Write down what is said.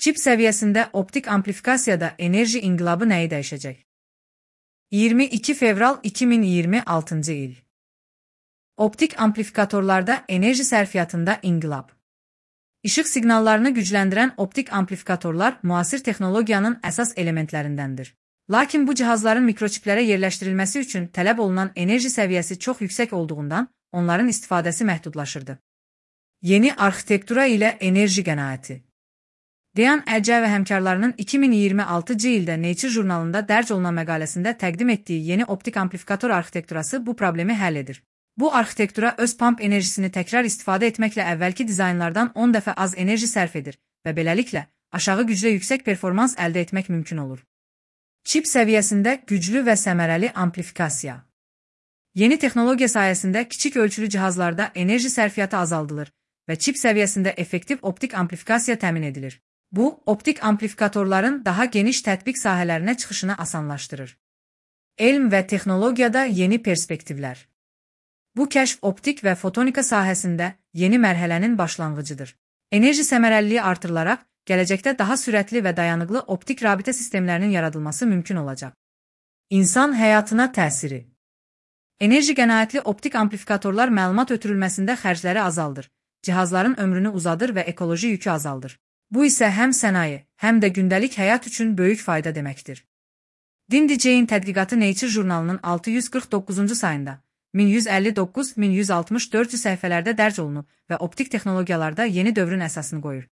Çip səviyyəsində optik amplifikasiyada enerji inqilabı nəyi dəyişəcək? 22 fevral 2026-cı il. Optik amplifikatorlarda enerji sərfiyyatında inqilab. İşıq siqnallarını gücləndirən optik amplifikatorlar müasir texnologiyanın əsas elementlərindəndir. Lakin bu cihazların mikroçiplərə yerləşdirilməsi üçün tələb olunan enerji səviyyəsi çox yüksək olduğundan onların istifadəsi məhdudlaşırdı. Yeni arxitektura ilə enerji qənaəti. Deyan Əlcə və həmkarlarının 2026-cı ildə Nature jurnalında dərc olunan məqaləsində təqdim etdiyi yeni optik amplifikator arxitekturası bu problemi həll edir. Bu arxitektura öz pump enerjisini təkrar istifadə etməklə əvvəlki dizaynlardan 10 dəfə az enerji sərf edir və beləliklə aşağı güclə yüksək performans əldə etmək mümkün olur. Çip səviyyəsində güclü və səmərəli amplifikasiya. Yeni texnologiya sayəsində kiçik ölçülü cihazlarda enerji sərfiyyatı azaldılır və çip səviyyəsində effektiv optik amplifikasiya təmin edilir. Bu, optik amplifikatorların daha geniş tətbiq sahələrinə çıxışını asanlaşdırır. Elm və texnologiyada yeni perspektivlər. Bu kəşf optik və fotonika sahəsində yeni mərhələnin başlanğıcıdır. Enerji səmərəliliyi artırılaraq, gələcəkdə daha sürətli və dayanıqlı optik rabitə sistemlərinin yaradılması mümkün olacaq. İnsan həyatına təsiri. Enerji qənaətli optik amplifikatorlar məlumat ötürülməsində xərcləri azaldır, cihazların ömrünü uzadır və ekoloji yükü azaldır. Bu isə həm sənaye, həm də gündəlik həyat üçün böyük fayda deməkdir. DinDJ'in tədqiqatı Nature jurnalının 649-cu sayında 1159-1164 səhifələrdə dərc olunub və optik texnologiyalarda yeni dövrün əsasını qoyur.